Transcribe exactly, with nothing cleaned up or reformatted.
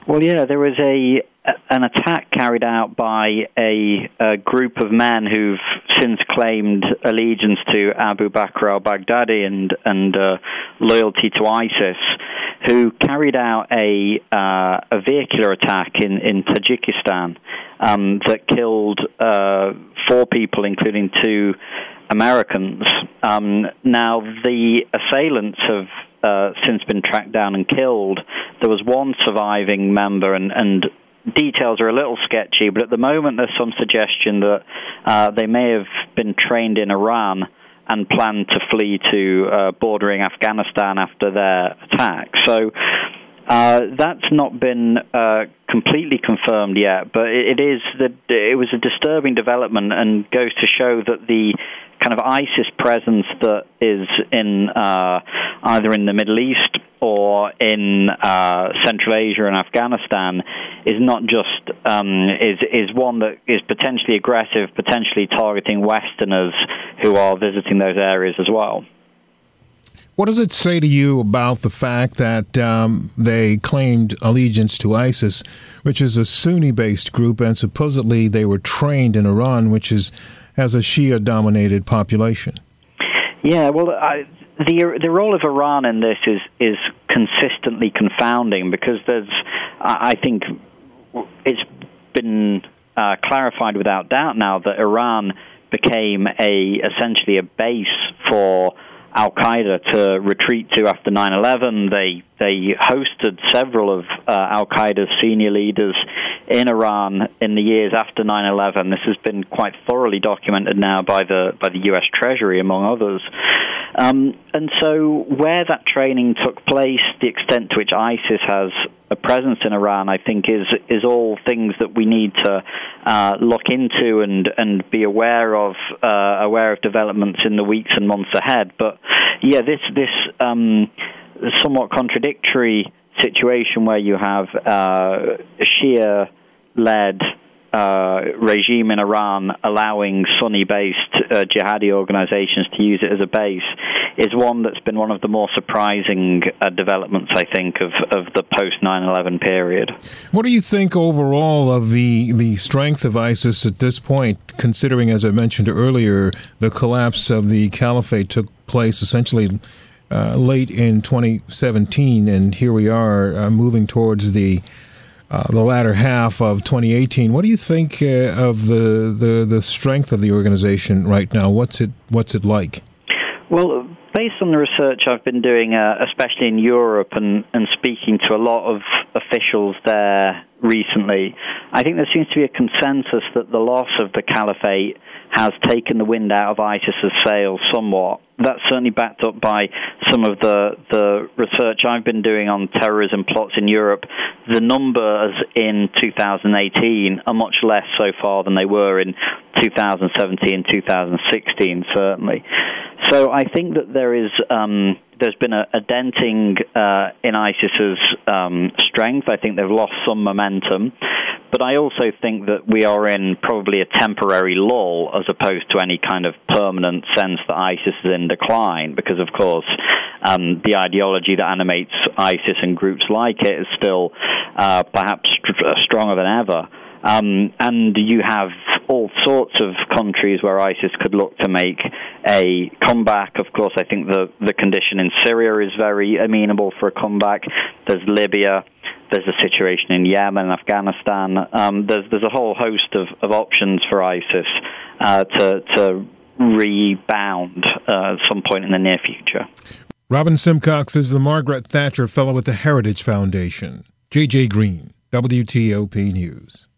Well, yeah, there was a an attack carried out by a, a group of men who've since claimed allegiance to Abu Bakr al-Baghdadi and and uh, loyalty to ISIS, who carried out a uh, a vehicular attack in in Tajikistan um, that killed uh, four people, including two Americans. Um, now, the assailants have uh, since been tracked down and killed. There was one surviving member, and, and details are a little sketchy, but at the moment there's some suggestion that uh, they may have been trained in Iran and planned to flee to uh, bordering Afghanistan after their attack. So uh, that's not been uh, completely confirmed yet, but it, it is that it was a disturbing development and goes to show that the kind of ISIS presence that is in uh, either in the Middle East or in uh, Central Asia and Afghanistan is not just um, is is one that is potentially aggressive, potentially targeting Westerners who are visiting those areas as well. What does it say to you about the fact that um, they claimed allegiance to ISIS, which is a Sunni-based group, and supposedly they were trained in Iran, which is has a Shia-dominated population? Yeah, well, I, the the role of Iran in this is is consistently confounding because there's, I think, it's been uh, clarified without doubt now that Iran became a essentially a base for Al-Qaeda to retreat to after nine eleven. They they hosted several of uh, Al-Qaeda's senior leaders in Iran in the years after nine eleven. This has been quite thoroughly documented now by the by the U S Treasury, among others. Um, and so where that training took place, the extent to which ISIS has a presence in Iran, I think, is is all things that we need to uh, look into and, and be aware of uh, aware of developments in the weeks and months ahead. But yeah, this this um, somewhat contradictory situation where you have uh, a Shia-led uh, regime in Iran allowing Sunni-based uh, jihadi organizations to use it as a base is one that's been one of the more surprising uh, developments, I think, of, of the post nine eleven period. What do you think overall of the, the strength of ISIS at this point, considering, as I mentioned earlier, the collapse of the caliphate took place essentially uh, late in twenty seventeen, and here we are uh, moving towards the Uh, the latter half of twenty eighteen. What do you think uh, of the, the the strength of the organization right now? What's it What's it like? Well, based on the research I've been doing, uh, especially in Europe, and, and speaking to a lot of officials there recently, I think there seems to be a consensus that the loss of the caliphate has taken the wind out of ISIS's sails somewhat. That's certainly backed up by some of the, the research I've been doing on terrorism plots in Europe. The numbers in two thousand eighteen are much less so far than they were in two thousand seventeen, two thousand sixteen, certainly. So I think that there is um, there's been a, a denting uh, in ISIS's um, strength. I think they've lost some momentum. But I also think that we are in probably a temporary lull as opposed to any kind of permanent sense that ISIS is in decline, because, of course, um, the ideology that animates ISIS and groups like it is still uh, perhaps st- stronger than ever. Um, and you have all sorts of countries where ISIS could look to make a comeback. Of course, I think the, the condition in Syria is very amenable for a comeback. There's Libya. There's a situation in Yemen and Afghanistan. Um, there's there's a whole host of, of options for ISIS uh, to, to rebound uh, at some point in the near future. Robin Simcox is the Margaret Thatcher Fellow at the Heritage Foundation. J J Green, W T O P News.